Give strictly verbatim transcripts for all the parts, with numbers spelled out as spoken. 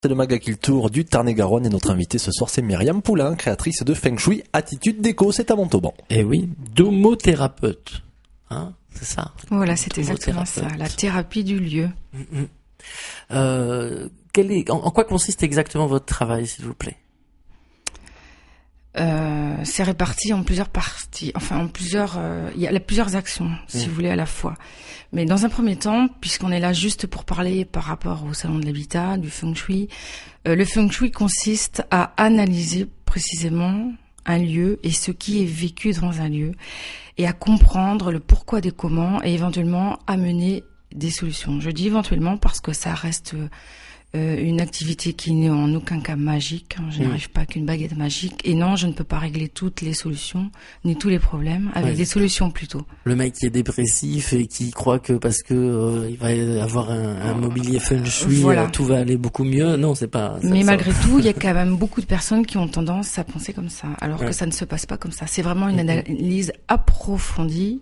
C'est le Magakill Tour du Tarn-et-Garonne et notre invitée ce soir c'est Myriam Poulain, créatrice de Feng Shui Attitude Déco, c'est à Montauban. Eh oui, domothérapeute, hein, c'est ça. Voilà, c'est exactement ça, la thérapie du lieu. Mmh. Euh, quel est, en, en quoi consiste exactement votre travail, s'il vous plaît? Euh, c'est réparti en plusieurs parties, enfin en plusieurs, euh, il y a plusieurs actions, si mmh. vous voulez, à la fois. Mais dans un premier temps, puisqu'on est là juste pour parler par rapport au salon de l'habitat, du Feng Shui, euh, le Feng Shui consiste à analyser précisément un lieu et ce qui est vécu dans un lieu, et à comprendre le pourquoi des comment, et éventuellement amener des solutions. Je dis éventuellement parce que ça reste Euh, une activité qui n'est en aucun cas magique. Je mmh. n'arrive pas qu'une baguette magique. Et non, je ne peux pas régler toutes les solutions, ni tous les problèmes, avec ouais, des solutions plutôt. Le mec qui est dépressif et qui croit que parce que euh, il va avoir un, un mobilier Feng Shui, voilà. euh, tout va aller beaucoup mieux. Non, c'est pas. Ça, Mais ça... malgré tout, il y a quand même beaucoup de personnes qui ont tendance à penser comme ça, alors ouais. que ça ne se passe pas comme ça. C'est vraiment une analyse approfondie.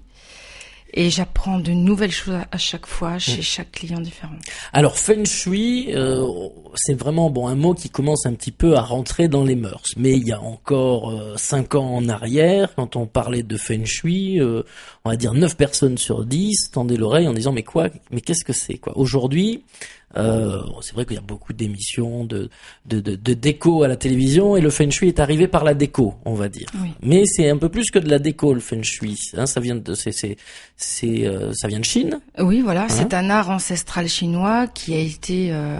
Et j'apprends de nouvelles choses à chaque fois chez mmh. chaque client différent. Alors Feng Shui, euh, c'est vraiment bon un mot qui commence un petit peu à rentrer dans les mœurs. Mais il y a encore euh, cinq ans en arrière, quand on parlait de Feng Shui, euh, on va dire neuf personnes sur dix tendaient l'oreille en disant mais quoi, mais qu'est-ce que c'est quoi? Aujourd'hui, euh, c'est vrai qu'il y a beaucoup d'émissions de, de, de, de déco à la télévision et le Feng Shui est arrivé par la déco, on va dire. Oui. Mais c'est un peu plus que de la déco le Feng Shui. Hein, ça vient de, c'est, c'est, c'est, euh, ça vient de Chine. Oui, voilà, hein? C'est un art ancestral chinois qui a été euh,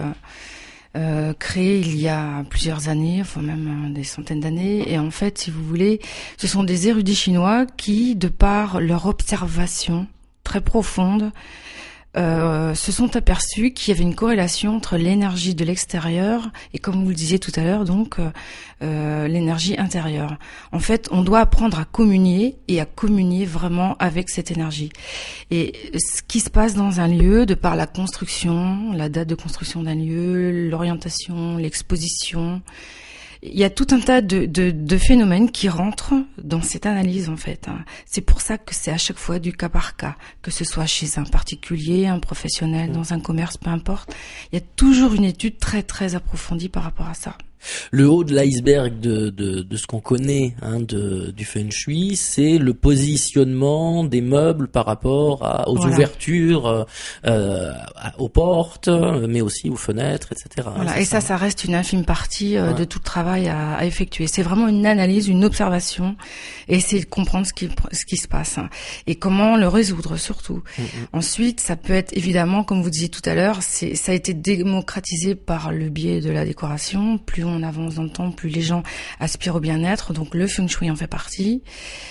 euh, créé il y a plusieurs années, enfin même euh, des centaines d'années. Et en fait, si vous voulez, ce sont des érudits chinois qui, de par leur observation très profonde, Euh, se sont aperçus qu'il y avait une corrélation entre l'énergie de l'extérieur et, comme vous le disiez tout à l'heure, donc euh, l'énergie intérieure. En fait, on doit apprendre à communier et à communier vraiment avec cette énergie. Et ce qui se passe dans un lieu, de par la construction, la date de construction d'un lieu, l'orientation, l'exposition, il y a tout un tas de, de, de phénomènes qui rentrent dans cette analyse, en fait. C'est pour ça que c'est à chaque fois du cas par cas, que ce soit chez un particulier, un professionnel, dans un commerce, peu importe. Il y a toujours une étude très très approfondie par rapport à ça. Le haut de l'iceberg de, de, de ce qu'on connaît hein, de, du Feng Shui, c'est le positionnement des meubles par rapport à, aux voilà. ouvertures, euh, aux portes, mais aussi aux fenêtres, et cetera. Voilà. C'est et ça, ça, ça reste une infime partie euh, ouais. de tout le travail à, à effectuer. C'est vraiment une analyse, une observation, et essayer de comprendre ce qui, ce qui se passe hein, et comment le résoudre surtout. Mm-hmm. Ensuite, ça peut être évidemment, comme vous disiez tout à l'heure, c'est, ça a été démocratisé par le biais de la décoration. Plus on avance dans le temps, plus les gens aspirent au bien-être. Donc le Feng Shui en fait partie.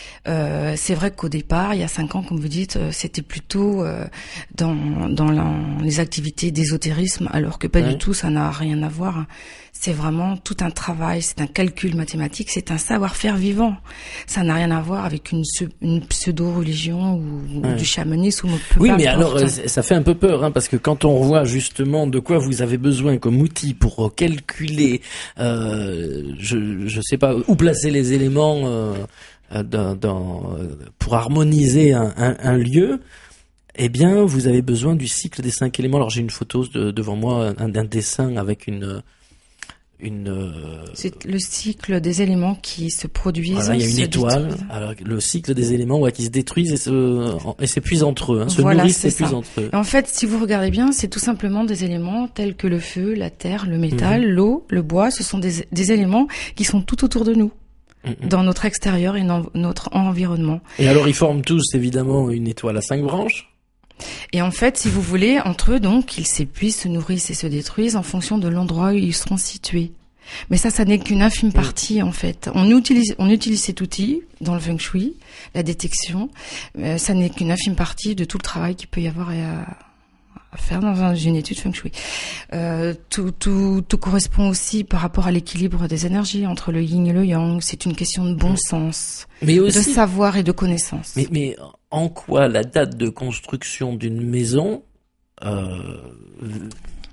Euh, c'est vrai qu'au départ, il y a cinq ans, comme vous dites, c'était plutôt euh, dans, dans la, les activités d'ésotérisme, alors que pas ouais. du tout, ça n'a rien à voir. C'est vraiment tout un travail, c'est un calcul mathématique, c'est un savoir-faire vivant. Ça n'a rien à voir avec une, une pseudo-religion ou, ouais. ou du chamanisme. Ou oui, mais alors, ça fait un peu peur, hein, parce que quand on voit justement de quoi vous avez besoin comme outil pour calculer, euh, je je sais pas, où placer les éléments... Euh, Dans, dans, pour harmoniser un, un, un lieu, eh bien, vous avez besoin du cycle des cinq éléments. Alors, j'ai une photo de, devant moi, un, un dessin avec une, une. C'est le cycle des éléments qui se produisent. Voilà, il y a une étoile. Détruisent. Alors, le cycle des éléments, ouais, qui se détruisent et se, et s'épuisent entre eux, hein, se voilà, nourrissent et s'épuisent entre eux. Et en fait, si vous regardez bien, c'est tout simplement des éléments tels que le feu, la terre, le métal, mmh. l'eau, le bois. Ce sont des, des éléments qui sont tout autour de nous. Dans notre extérieur et dans notre environnement. Et alors ils forment tous évidemment une étoile à cinq branches. Et en fait, si vous voulez, entre eux donc, ils s'épuisent, se nourrissent et se détruisent en fonction de l'endroit où ils seront situés. Mais ça, ça n'est qu'une infime partie en fait. On utilise, on utilise cet outil dans le Feng Shui, la détection. Euh, ça n'est qu'une infime partie de tout le travail qu'il peut y avoir à, à faire dans une étude Feng Shui. Euh, tout, tout, tout correspond aussi par rapport à l'équilibre des énergies entre le yin et le yang. C'est une question de bon sens, mais aussi, de savoir et de connaissance. Mais, mais en quoi la date de construction d'une maison euh,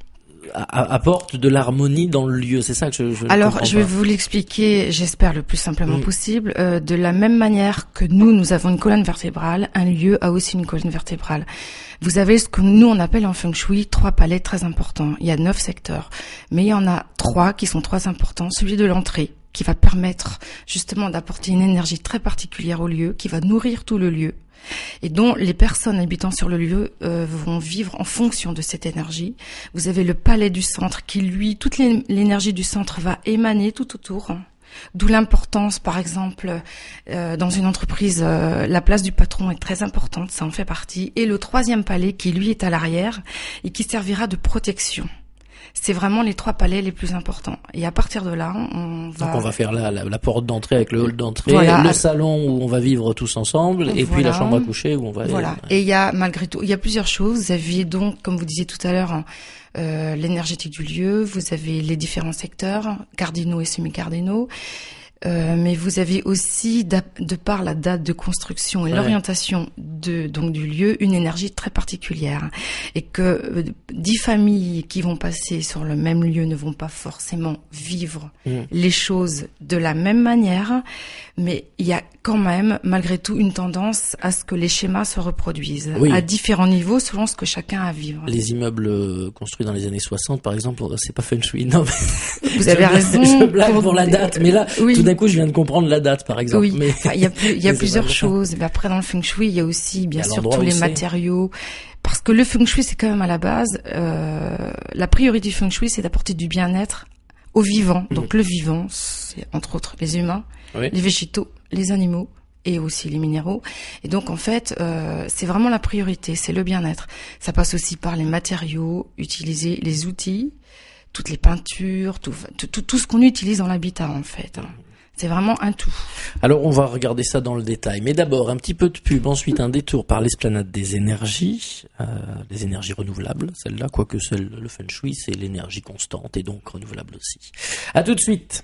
apporte de l'harmonie dans le lieu. C'est ça que je. je Alors, je vais pas. vous l'expliquer, j'espère le plus simplement mmh. possible. Euh, de la même manière que nous, nous avons une colonne vertébrale, un lieu a aussi une colonne vertébrale. Vous avez ce que nous on appelle en feng shui trois palais très importants. Il y a neuf secteurs, mais il y en a trois qui sont très importants. Celui de l'entrée, qui va permettre justement d'apporter une énergie très particulière au lieu, qui va nourrir tout le lieu, et dont les personnes habitant sur le lieu euh, vont vivre en fonction de cette énergie. Vous avez le palais du centre qui, lui, toute l'énergie du centre va émaner tout autour. D'où l'importance, par exemple, euh, dans une entreprise, euh, la place du patron est très importante, ça en fait partie. Et le troisième palais qui, lui, est à l'arrière et qui servira de protection. C'est vraiment les trois palais les plus importants. Et à partir de là, on va... Donc on va faire la, la, la porte d'entrée avec le hall d'entrée, voilà. Le salon où on va vivre tous ensemble, et voilà. Puis la chambre à coucher où on va aller... Voilà. Et il y a, malgré tout, il y a plusieurs choses. Vous avez donc, comme vous disiez tout à l'heure, euh, l'énergétique du lieu, vous avez les différents secteurs, cardinaux et semi-cardinaux. Euh, mais vous avez aussi, de par la date de construction et ouais. l'orientation de donc du lieu, une énergie très particulière, et que euh, dix familles qui vont passer sur le même lieu ne vont pas forcément vivre mmh. les choses de la même manière, mais il y a quand même, malgré tout, une tendance à ce que les schémas se reproduisent oui. à différents niveaux selon ce que chacun a à vivre. Les immeubles construits dans les années soixante, par exemple, c'est pas feng shui, non mais vous avez raison. Je blague pour, pour la date, mais là, oui. tout d'un coup, je viens de comprendre la date, par exemple. Oui, mais enfin, il y a, plus, il y a plusieurs choses. Mais après, dans le feng shui, il y a aussi, bien sûr, tous les c'est. matériaux. Parce que le feng shui, c'est quand même à la base, euh, la priorité du feng shui, c'est d'apporter du bien-être au vivant. Mmh. Donc, le vivant, c'est entre autres les humains, oui. les végétaux, les animaux et aussi les minéraux. Et donc, en fait, euh, c'est vraiment la priorité, c'est le bien-être. Ça passe aussi par les matériaux utilisés, les outils, toutes les peintures, tout, tout, tout ce qu'on utilise dans l'habitat, en fait. C'est vraiment un tout. Alors, on va regarder ça dans le détail. Mais d'abord, un petit peu de pub, ensuite un détour par l'esplanade des énergies, euh, des énergies renouvelables, celle-là, quoique celle, le feng shui, c'est l'énergie constante et donc renouvelable aussi. À tout de suite.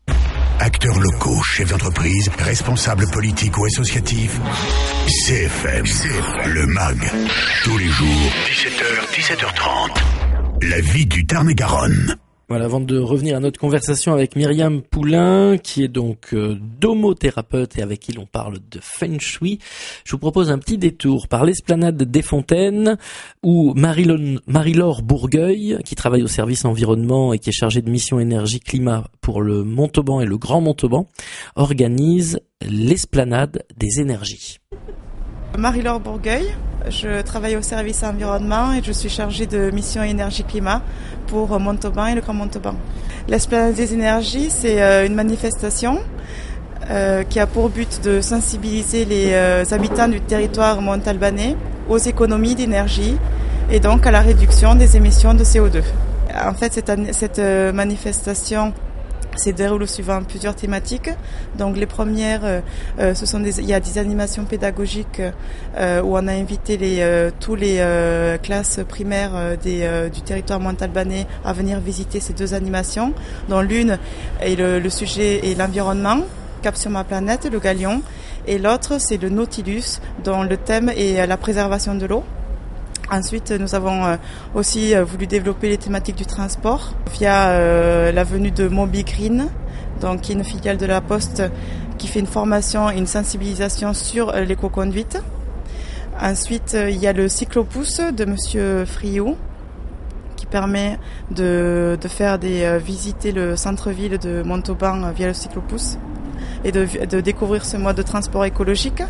Acteurs locaux, chefs d'entreprise, responsables politiques ou associatifs, C F M, C F M, le M A G, tous les jours, dix-sept heures, dix-sept heures trente. La vie du Tarn-et-Garonne. Voilà, avant de revenir à notre conversation avec Myriam Poulain, qui est donc euh, domothérapeute et avec qui l'on parle de feng shui, je vous propose un petit détour par l'esplanade des Fontaines, où Marie-Laure, Marie-Laure Bourgueil, qui travaille au service environnement et qui est chargée de mission énergie climat pour le Montauban et le Grand Montauban, organise l'esplanade des énergies. Marie-Laure Bourgueil, je travaille au service environnement et je suis chargée de mission énergie-climat pour Montauban et le Grand Montauban. L'esplanade des énergies, c'est une manifestation euh, qui a pour but de sensibiliser les euh, habitants du territoire montalbanais aux économies d'énergie et donc à la réduction des émissions de C O deux. En fait, cette, cette manifestation se déroule suivant plusieurs thématiques. Donc les premières, euh, ce sont des, il y a des animations pédagogiques euh, où on a invité les, euh, tous les euh, classes primaires euh, des, euh, du territoire montalbanais à venir visiter ces deux animations, dont l'une est le, le sujet est l'environnement, Cap sur ma planète, le Galion, et l'autre c'est le Nautilus, dont le thème est la préservation de l'eau. Ensuite, nous avons aussi voulu développer les thématiques du transport via euh, la venue de Moby Green, donc qui est une filiale de la Poste qui fait une formation et une sensibilisation sur euh, l'éco-conduite. Ensuite, euh, il y a le cyclopousse de Monsieur Friou qui permet de, de faire des euh, visiter le centre-ville de Montauban euh, via le cyclopousse et de, de découvrir ce mode de transport écologique.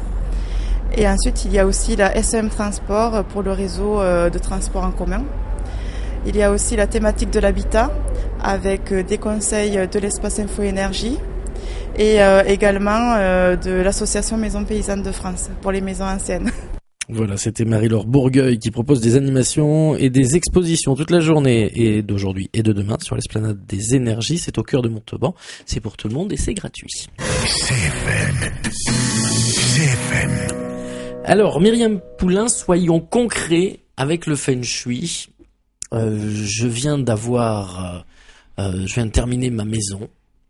Et ensuite, il y a aussi la S M Transport pour le réseau de transport en commun. Il y a aussi la thématique de l'habitat avec des conseils de l'espace Info Énergie et euh, également euh, de l'association Maisons Paysannes de France pour les maisons anciennes. Voilà, c'était Marie-Laure Bourgueil qui propose des animations et des expositions toute la journée et d'aujourd'hui et de demain sur l'esplanade des énergies. C'est au cœur de Montauban, c'est pour tout le monde et c'est gratuit. C F M. C F M. Alors, Myriam Poulain, soyons concrets avec le feng shui. Euh, je viens d'avoir, euh, je viens de terminer ma maison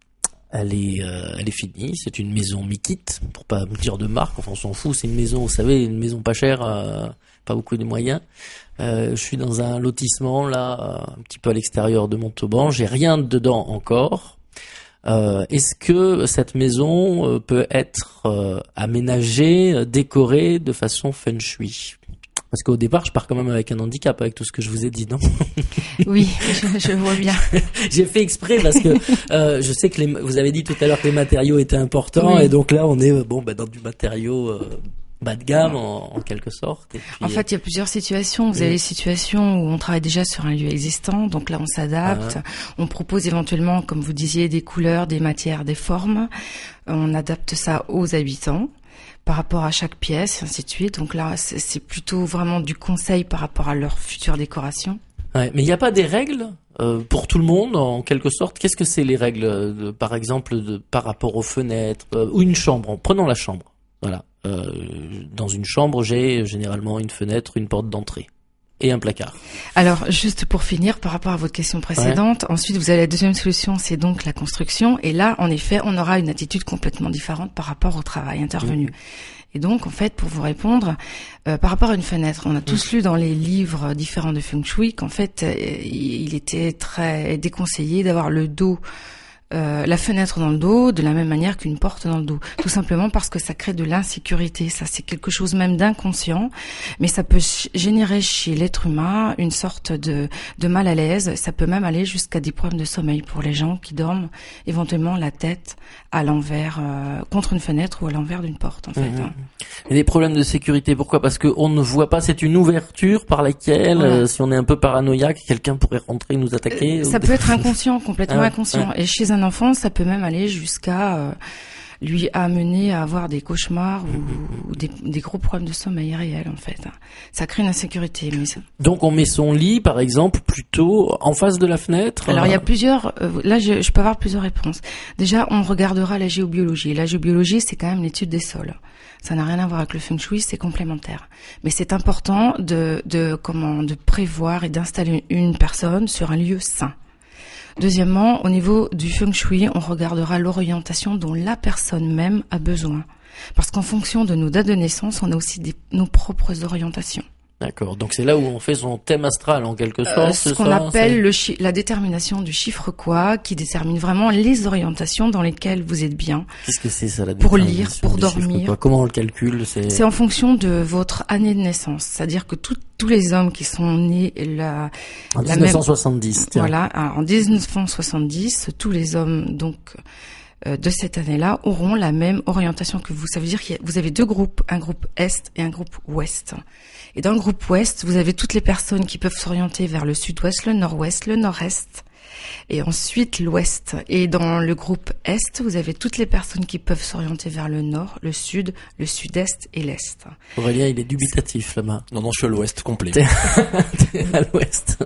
Elle est, euh, elle est finie. C'est une maison mi-kit, pour pas me dire de marque. Enfin, on s'en fout. C'est une maison, vous savez, une maison pas chère, euh, pas beaucoup de moyens. Euh, je suis dans un lotissement là, un petit peu à l'extérieur de Montauban. J'ai rien dedans encore. Euh, est-ce que cette maison euh, peut être euh, aménagée, euh, décorée de façon feng shui? Parce qu'au départ, je pars quand même avec un handicap, avec tout ce que je vous ai dit, non? Oui, je, je vois bien. J'ai fait exprès parce que euh, je sais que les, vous avez dit tout à l'heure que les matériaux étaient importants, oui. Et donc là, on est bon bah, dans du matériau euh, bas de gamme en, en quelque sorte. Et puis, en fait, il y a plusieurs situations. Vous oui. avez les situations où on travaille déjà sur un lieu existant, donc là, on s'adapte. Ah. On propose éventuellement, comme vous disiez, des couleurs, des matières, des formes. On adapte ça aux habitants, par rapport à chaque pièce, et ainsi de suite. Donc là, c'est, c'est plutôt vraiment du conseil par rapport à leur future décoration. Ouais, mais il n'y a pas des règles euh, pour tout le monde, en quelque sorte. Qu'est-ce que c'est les règles, de, par exemple, de, par rapport aux fenêtres euh, ou une chambre? Prenons la chambre. Voilà. Euh, dans une chambre, j'ai généralement une fenêtre, une porte d'entrée et un placard. Alors, juste pour finir, par rapport à votre question précédente, ouais. Ensuite, vous avez la deuxième solution, c'est donc la construction. Et là, en effet, on aura une attitude complètement différente par rapport au travail intervenu. Mmh. Et donc, en fait, pour vous répondre, euh, par rapport à une fenêtre, on a tous mmh. lu dans les livres différents de Feng Shui qu'en fait, euh, il était très déconseillé d'avoir le dos Euh, la fenêtre dans le dos de la même manière qu'une porte dans le dos, tout simplement parce que ça crée de l'insécurité. Ça, c'est quelque chose même d'inconscient, mais ça peut générer chez l'être humain une sorte de, de mal à l'aise. Ça peut même aller jusqu'à des problèmes de sommeil pour les gens qui dorment éventuellement la tête à l'envers, euh, contre une fenêtre ou à l'envers d'une porte, en fait. Mmh. Et des problèmes de sécurité, pourquoi? Parce que on ne voit pas, c'est une ouverture par laquelle, voilà. euh, si on est un peu paranoïaque, quelqu'un pourrait rentrer et nous attaquer. Euh, ça peut être inconscient, complètement ah ouais, inconscient. Ouais. Et chez un enfant, ça peut même aller jusqu'à euh, lui amener à avoir des cauchemars ou, ou des, des gros problèmes de sommeil réels, en fait. Ça crée une insécurité. Mais ça... Donc on met son lit, par exemple, plutôt en face de la fenêtre. Alors il y a plusieurs. Euh, là, je, je peux avoir plusieurs réponses. Déjà, on regardera la géobiologie. La géobiologie, c'est quand même l'étude des sols. Ça n'a rien à voir avec le feng shui, c'est complémentaire. Mais c'est important de, de comment, de prévoir et d'installer une personne sur un lieu sain. Deuxièmement, au niveau du feng shui, on regardera l'orientation dont la personne même a besoin. Parce qu'en fonction de nos dates de naissance, on a aussi des, nos propres orientations. D'accord. Donc c'est là où on fait son thème astral en quelque sorte. Euh, ce qu'on ça, appelle c'est... le chi- la détermination du chiffre quoi, qui détermine vraiment les orientations dans lesquelles vous êtes bien. Qu'est-ce que c'est ça la Pour détermination lire, pour du dormir. chiffre, quoi? Comment on le calcule? C'est, c'est en fonction de votre année de naissance. C'est-à-dire que tout, tous les hommes qui sont nés la, en la dix-neuf cent soixante-dix. Même, tiens. voilà, en dix-neuf cent soixante-dix, tous les hommes donc euh, de cette année-là auront la même orientation que vous. Ça veut dire que vous avez deux groupes, un groupe Est et un groupe Ouest. Et dans le groupe Ouest, vous avez toutes les personnes qui peuvent s'orienter vers le Sud-Ouest, le Nord-Ouest, le Nord-Est, et ensuite l'Ouest. Et dans le groupe Est, vous avez toutes les personnes qui peuvent s'orienter vers le Nord, le Sud, le Sud-Est et l'Est. Aurélien, il est dubitatif là-bas. Non, non, je suis à l'Ouest complet. T'es, t'es à l'Ouest.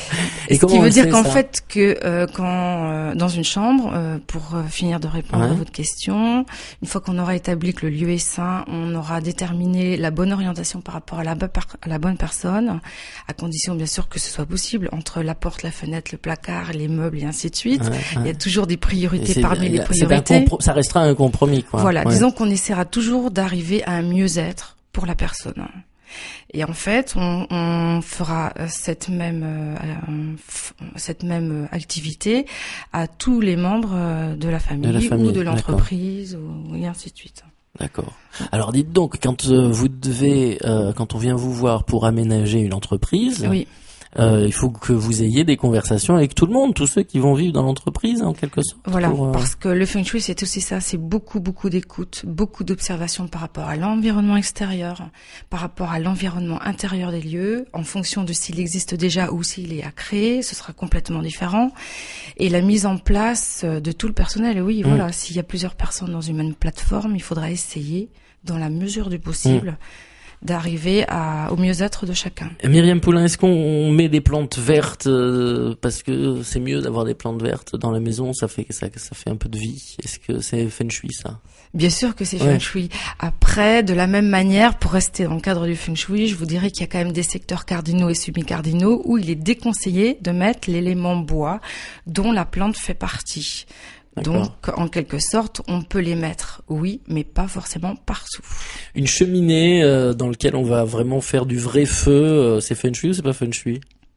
Et ce qui veut dire qu'en ça fait que euh, quand euh, dans une chambre, euh, pour euh, finir de répondre ouais. à votre question, une fois qu'on aura établi que le lieu est sain, on aura déterminé la bonne orientation par rapport à la, à la bonne personne, à condition bien sûr que ce soit possible entre la porte, la fenêtre, le placard, les meubles et ainsi de suite. Ouais, ouais. Il y a toujours des priorités parmi les priorités. Compro- ça restera un compromis, quoi. Voilà, ouais. disons qu'on essaiera toujours d'arriver à un mieux-être pour la personne. Et en fait, on, on fera cette même euh, cette même activité à tous les membres de la famille, de la famille ou de l'entreprise, ou, et ainsi de suite. D'accord. Alors dites donc, quand euh, vous devez, euh, quand on vient vous voir pour aménager une entreprise, oui. Euh, il faut que vous ayez des conversations avec tout le monde, tous ceux qui vont vivre dans l'entreprise, en quelque sorte. Voilà, pour, euh... parce que le feng shui, c'est aussi ça, c'est beaucoup, beaucoup d'écoute, beaucoup d'observation par rapport à l'environnement extérieur, par rapport à l'environnement intérieur des lieux, en fonction de s'il existe déjà ou s'il est à créer, ce sera complètement différent. Et la mise en place de tout le personnel, oui, mmh. voilà, s'il y a plusieurs personnes dans une même plateforme, il faudra essayer, dans la mesure du possible, mmh. d'arriver à, au mieux-être de chacun. Myriam Poulain, est-ce qu'on met des plantes vertes euh, parce que c'est mieux d'avoir des plantes vertes dans la maison, ça fait ça, ça fait un peu de vie. Est-ce que c'est feng shui ça? Bien sûr que c'est ouais. feng shui. Après, de la même manière, pour rester dans le cadre du feng shui, je vous dirais qu'il y a quand même des secteurs cardinaux et semi-cardinaux où il est déconseillé de mettre l'élément bois dont la plante fait partie. D'accord. Donc, en quelque sorte, on peut les mettre, oui, mais pas forcément partout. Une cheminée euh, dans laquelle on va vraiment faire du vrai feu, euh, c'est feng shui ou c'est pas feng shui?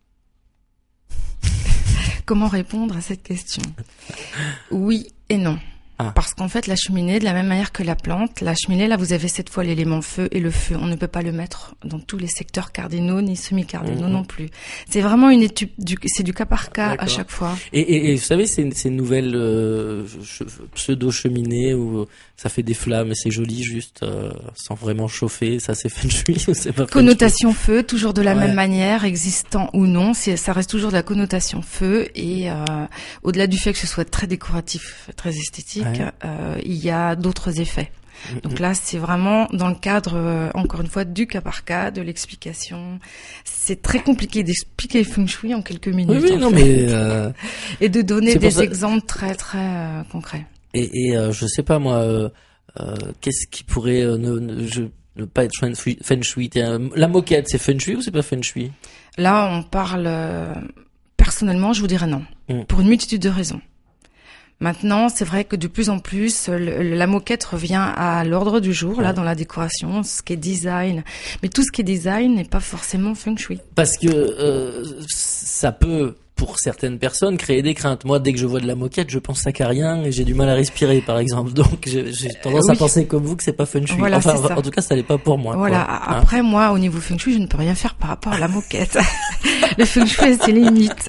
Comment répondre à cette question? Oui et non. Ah. Parce qu'en fait, la cheminée, de la même manière que la plante, la cheminée, là, vous avez cette fois l'élément feu, et le feu, on ne peut pas le mettre dans tous les secteurs cardinaux ni semi-cardinaux mmh. non plus. C'est vraiment une étude, du, c'est du cas par cas. D'accord. À chaque fois. Et, et, et vous savez, ces, ces nouvelles euh, pseudo-cheminées où ça fait des flammes et c'est joli juste, euh, sans vraiment chauffer, ça c'est feng shui ou c'est pas feng shui? Connotation feu, toujours de la ouais. même manière, existant ou non, c'est, ça reste toujours de la connotation feu, et euh, au-delà du fait que ce soit très décoratif, très esthétique, ouais. euh, il y a d'autres effets. Donc là, c'est vraiment dans le cadre, euh, encore une fois, du cas par cas, de l'explication. C'est très compliqué d'expliquer le feng shui en quelques minutes. Oui, oui, non, fait. mais euh... et de donner des ça... exemples très, très euh, concrets. Et, et euh, je sais pas moi, euh, euh, qu'est-ce qui pourrait euh, ne, ne, je, ne pas être feng shui, feng shui La moquette, c'est feng shui ou c'est pas feng shui? Là, on parle. Euh, personnellement, je vous dirais non, mm. pour une multitude de raisons. Maintenant, c'est vrai que de plus en plus, le, la moquette revient à l'ordre du jour, ouais. là, dans la décoration, ce qui est design. Mais tout ce qui est design n'est pas forcément feng shui. Parce que euh, ça peut, pour certaines personnes, créer des craintes. Moi, dès que je vois de la moquette, je pense sacarien et j'ai du mal à respirer, par exemple. Donc, j'ai, j'ai tendance euh, oui. à penser comme vous que c'est pas feng shui. Voilà, enfin, c'est ça. En tout cas, ça n'est pas pour moi. Voilà. Quoi. Après, hein moi, au niveau feng shui, je ne peux rien faire par rapport à la moquette. Le feng shui a ses limites.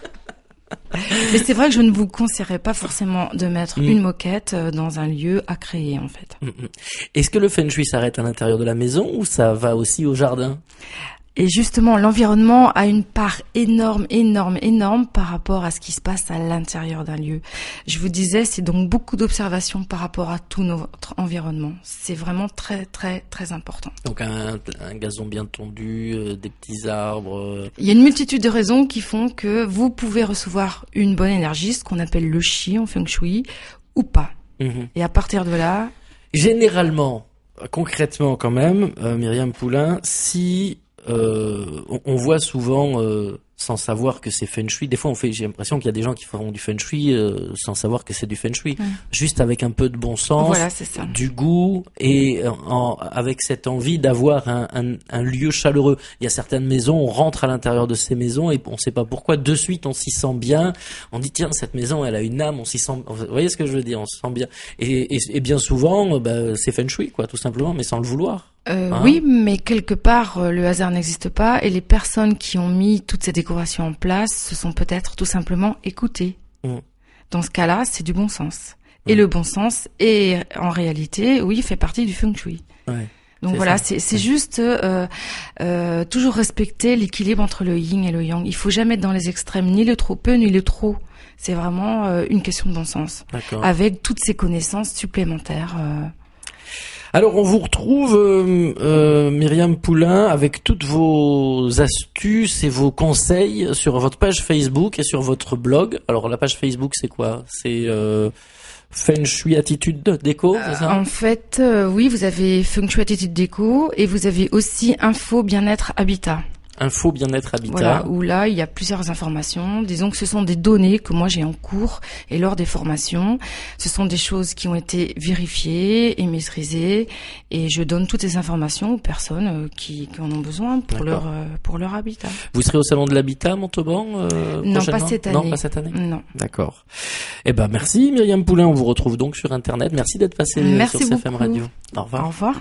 Mais c'est vrai que je ne vous conseillerais pas forcément de mettre mmh. une moquette dans un lieu à créer, en fait. Mmh. Est-ce que le feng shui s'arrête à l'intérieur de la maison ou ça va aussi au jardin? Et justement, l'environnement a une part énorme, énorme, énorme par rapport à ce qui se passe à l'intérieur d'un lieu. Je vous disais, c'est donc beaucoup d'observations par rapport à tout notre environnement. C'est vraiment très, très, très important. Donc un, un gazon bien tondu, euh, des petits arbres... Euh... Il y a une multitude de raisons qui font que vous pouvez recevoir une bonne énergie, ce qu'on appelle le chi en feng shui, ou pas. Mmh. Et à partir de là... Généralement, concrètement quand même, euh, Myriam Poulain, si... Euh, on, on voit souvent, euh, sans savoir que c'est feng shui. Des fois, on fait, j'ai l'impression qu'il y a des gens qui feront du feng shui euh, sans savoir que c'est du feng shui, mmh. juste avec un peu de bon sens, voilà, c'est ça. du goût et en, avec cette envie d'avoir un, un, un lieu chaleureux. Il y a certaines maisons, on rentre à l'intérieur de ces maisons et on ne sait pas pourquoi. De suite, on s'y sent bien. On dit tiens, cette maison, elle a une âme. On s'y sent. Vous voyez ce que je veux dire? On se sent bien. Et, et, et bien souvent, bah, c'est feng shui, quoi, tout simplement, mais sans le vouloir. Euh, hein? Oui, mais quelque part, euh, le hasard n'existe pas et les personnes qui ont mis toutes ces décorations en place se sont peut-être tout simplement écoutées. Mmh. Dans ce cas-là, c'est du bon sens. Mmh. Et le bon sens, est, en réalité, oui, fait partie du feng shui. Ouais. Donc c'est voilà, ça. c'est, c'est juste euh, euh, toujours respecter l'équilibre entre le yin et le yang. Il faut jamais être dans les extrêmes, ni le trop peu, ni le trop. C'est vraiment euh, une question de bon sens. D'accord. Avec toutes ces connaissances supplémentaires. Euh, Alors on vous retrouve euh, euh, Myriam Poulain avec toutes vos astuces et vos conseils sur votre page Facebook et sur votre blog. Alors la page Facebook c'est quoi? C'est euh, Feng Shui Attitude Déco, c'est ça? En fait, euh, oui, vous avez Feng Shui Attitude Déco et vous avez aussi Info Bien-être Habitat. Info Bien-être Habitat. Voilà, où là, il y a plusieurs informations. Disons que ce sont des données que moi j'ai en cours et lors des formations. Ce sont des choses qui ont été vérifiées et maîtrisées et je donne toutes ces informations aux personnes qui, qui en ont besoin pour D'accord. leur euh, pour leur habitat. Vous serez au salon de l'habitat à Montauban euh, Non, pas cette année. Non, pas cette année. Non. D'accord. Eh ben merci Myriam Poulain, on vous retrouve donc sur internet. Merci d'être passé merci sur C F M beaucoup. Radio. Au revoir. Au revoir.